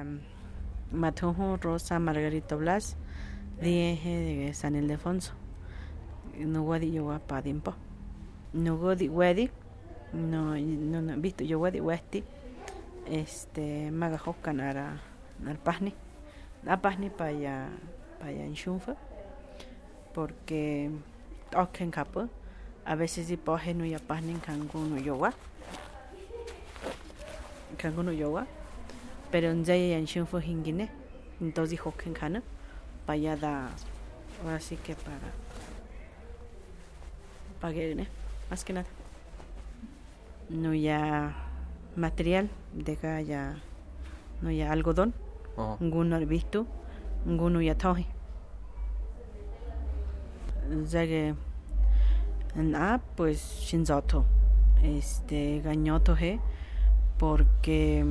Matujo Rosa Margarito Blas, dieje de San Ildefonso. No wadi yo pa dimpo. No godi wedi. No visto yo wedi westi. Maga hokan al pasni. A pasni para en shunfa. Porque token capo. A veces si poje no ya pasni kanguno yowa. Kanguno yowa. Pero en zaya en shunfa hingine. Entonces hoken kana. Para da. Ahora sí que para que más que nada. No ya material de acá ya no ya algodón. Ninguno he visto. Ninguno ya toje. Ya que pues shinzoto. Gañoto he porque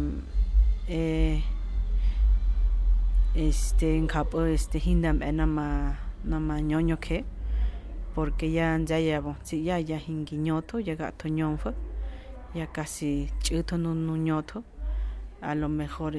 en capo hindam nama ñoño que porque ya si ya hinguiñoto ya gato ñonfa ya casi chito no ñoto a lo mejor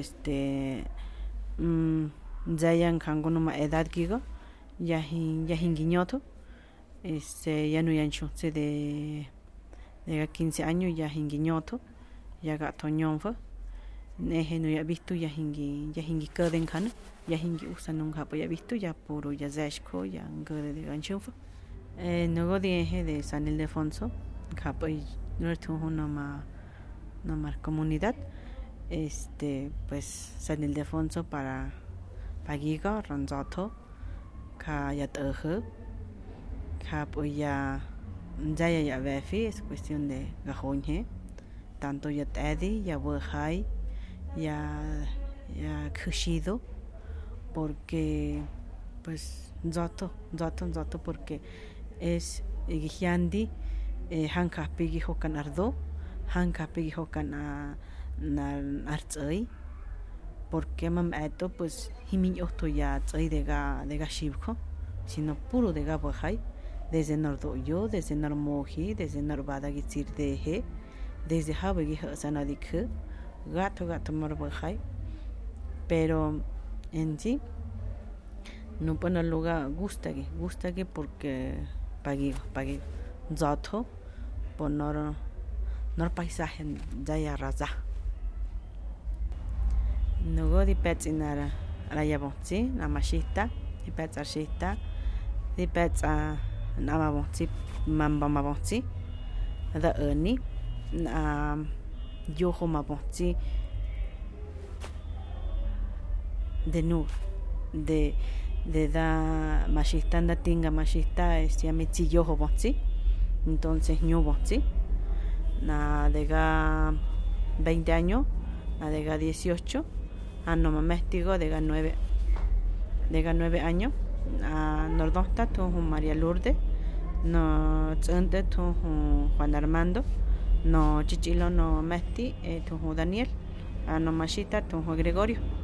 ya kango no edad gigo ya hinguiñoto ya no yancho de 15 años ya hinguiñoto ya gato ñonfa neje no ya visto ya hingi kaden kana ya hingi usa nunca ya visto ya puro ya zeshko ya ngade de ganchufo no dieje de San Ildefonso capo no tuvo una comunidad pues San Ildefonso para pagiga ranzato ka ya toje capo ya vefi es cuestión de gajonje tanto ya tedi ya wajai ya cushido porque pues zoto porque es giandi hanka pigi hokan ardo hanka pigi hokan artsai porque mam eto pues himi oto ya tsai de ga shibko sino puro de ga wajai desde nordo yo desde normoji desde norbada gitsir deje desde habegi hasanadik gato morbajai pero en sí no pone lugar gusta que porque pagué zoto por nor paisaje ya raza no go di pets in la yabonzi la machista di pets archista di pets na mabonzi mamba mabonzi da erni yoho mabonzi de nu de da machista anda tinga machista ya metzi yoho bonzi entonces ñu bonzi na de ga 20 años na de ga 18 no mamestigo de ga 9 años nordonta tu María Lourdes no tsende tu Juan Armando no chichilo no mesti tu Daniel no machista tu Gregorio